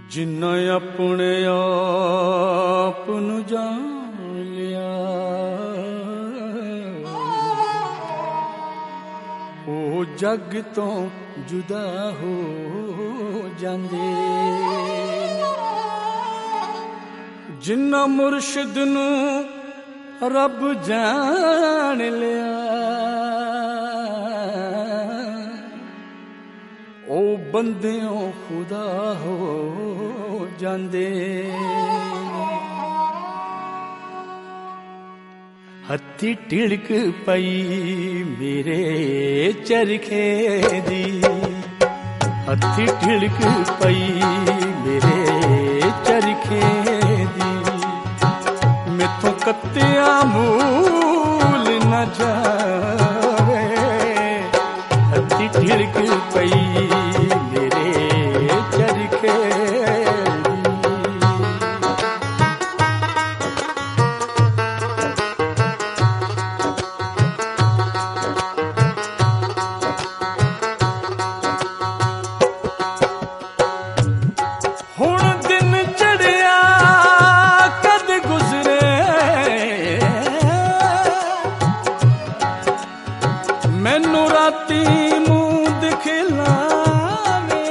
जिन्ना अपने आप नू जान लिया ओ जग तो जुदा हो जांदे। जिन्ना मुर्शिद नू रब जान लिया ओ बंदियों खुदा हो जांदे। हत्थी टिड़क पई मेरे चरखे दी, हत्थी टिड़क पई मेरे चरखे दी। मैथों कत्तिया मूल न जावे, हत्थी टिड़क पई मेरे चरखे मैनू राती मुंह दिखलावे।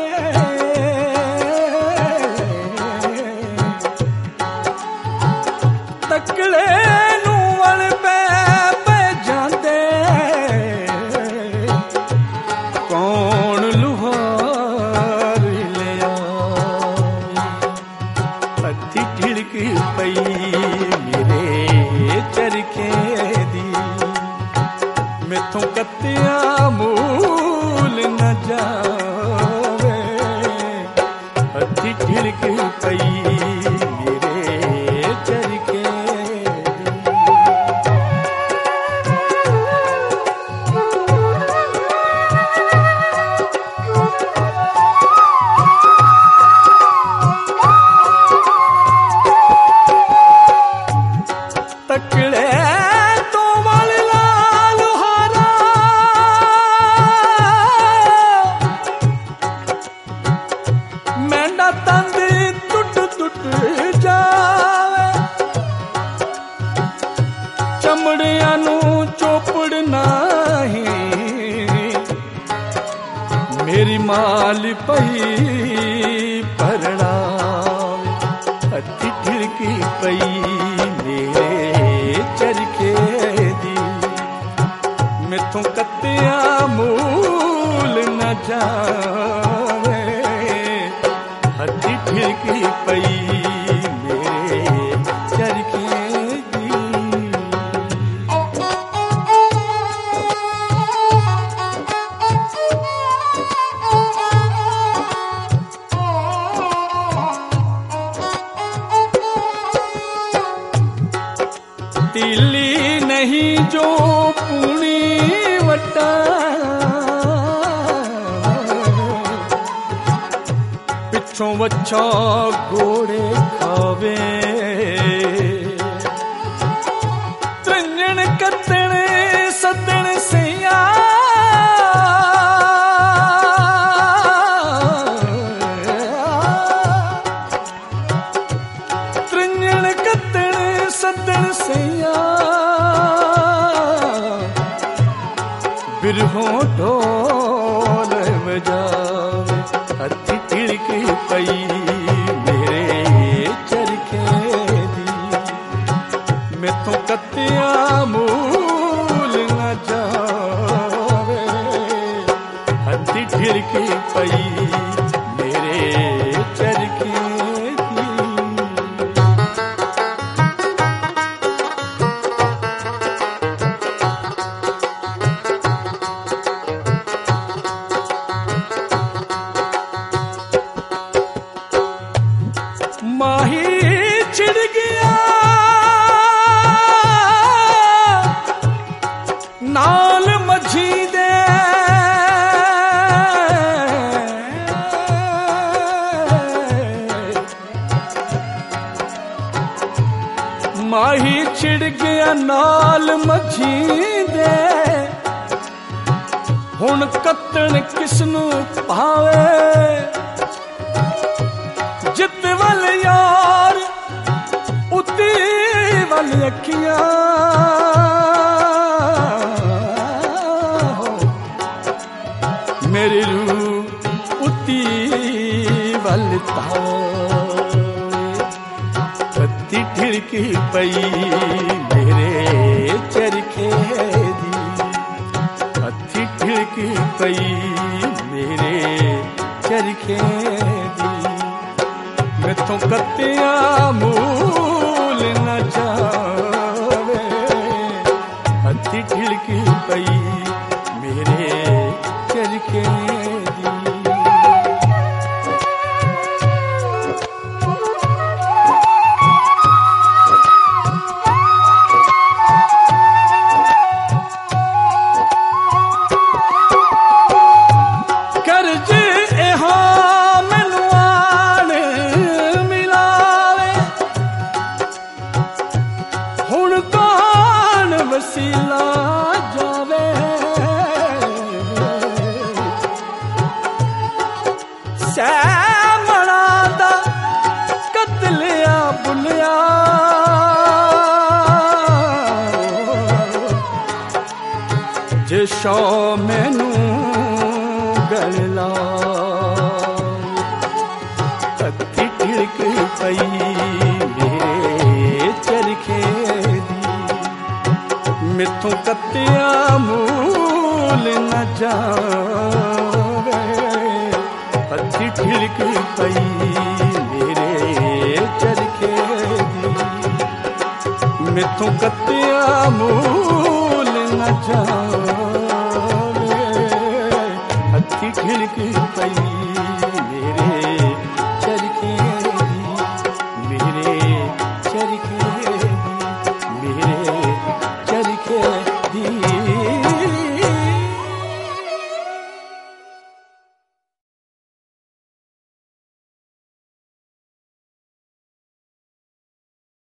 तकड़े नू वल पे जांदे, कौन लुहार लिया। हत्थी टिड़क पई मेरे चरखे दी, मैथों कत्तिया मूल न जावे। हत्थी टिड़क पई मेरे चरखे तकड़े चमड़िया नू चोपड़ नहीं, मेरी माल पई परड़ा। हत्थी टिड़क पई मेरे चरखे दी, मैथों कत्तिया मूल न जावे। हत्थी टिड़क पई मेरे चरखे तिली नहीं जो पूनी वटा। पिछों वच्छा घोड़े खावे, त्रंजन कतण सदन सैया। त्रंजन कतण सदन सैया, बिरहों ढोल बजावे। हत्थी टिड़क पई मेरे चरखे दी, मैथों कत्तिया मूल न जावे। हत्थी टिड़क पई मेरे चरखे माही छिड़ गया नाल मझी दे, माही छिड़ गया नाल मझी दे। हुण कत्तण किसनू भावे, जित वल यार उती वल अखियां मेरी रूह उती वल पत्ती ठिड़की पई मेरे चरखे दी पत्ती ठिड़की पई मेरे चरखे दी मैथों कत्तियां मूल न जावे पत्ती ठिड़की पई मेरे चरखे दी वसीला जावे सैमणा दा कतलिया बुलिया जे शौ मैनू गला पत्ती ठिड़क पई मेरे चरखे मिथों कत्तियां मूल न जावे पत्ती ठिड़क पई मेरे चरखे दी मिथों कत्तियां मूल न जावे पत्ती ठिड़क पई